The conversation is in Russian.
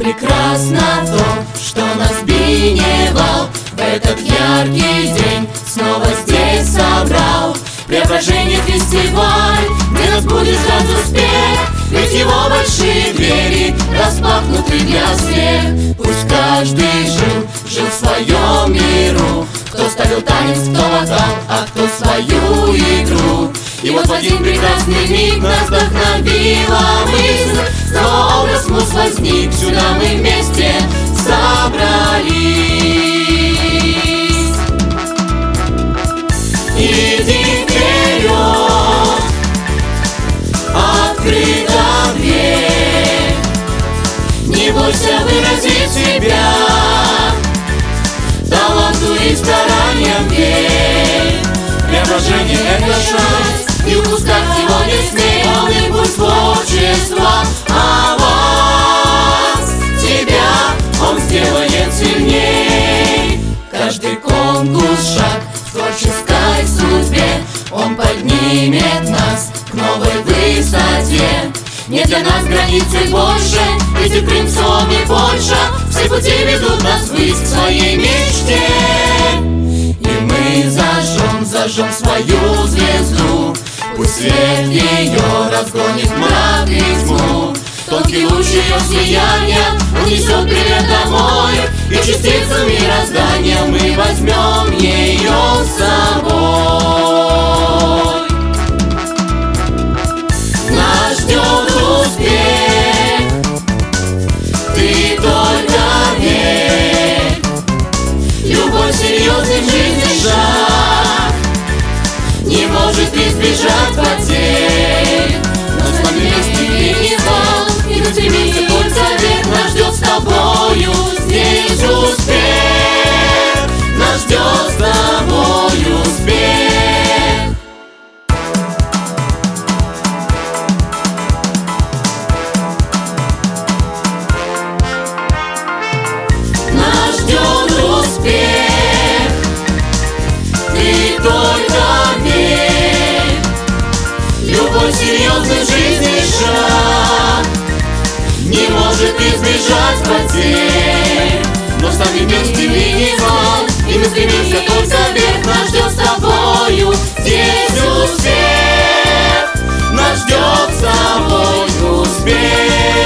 прекрасно то, что нас биневал в этот яркий день снова здесь собрал. Преображение фестиваль, где нас будет ждать успех, ведь его большие двери распахнуты для всех. Пусть каждый жил в своем миру, кто ставил танец, кто вокал, а кто свою игру. И вот в один прекрасный миг нас вдохновила мысль, снова образ мус возник, сюда мы вместе собрались. Иди вперед, открыта дверь, не бойся выразить себя, таланту и стараниям верь. Преображение — это шанс, и упускать его не смей. Полный путь творчества, аванс, тебя он сделает сильней. Каждый конкурс — шаг в творческой судьбе, он поднимет нас к новой высоте. Нет для нас границы больше, ведь и Крым, Суом и Польша все пути ведут нас ввысь к своей мечте. И мы зажжем свою звезду, пусть свет ее разгонит мрак и тьму. Тонкий луч ее сияния унесет привет домой, и частицу мироздания мы возьмем ее с собой. Нас ждет успех, ты только верь. Любой серьезный в жизни шаг не может избежать потерь. Но с нами вместе не звал, и мы стремимся только вверх. Нас ждет с тобою здесь успех, нас ждет с тобой успех. Нас ждет успех, ты только верь. Любой серьезный в жизни шаг не может избежать потерь. Но с нами вместе минимал, и мы стремимся только вверх. Нас ждет с тобою здесь успех, нас ждет с тобой успех.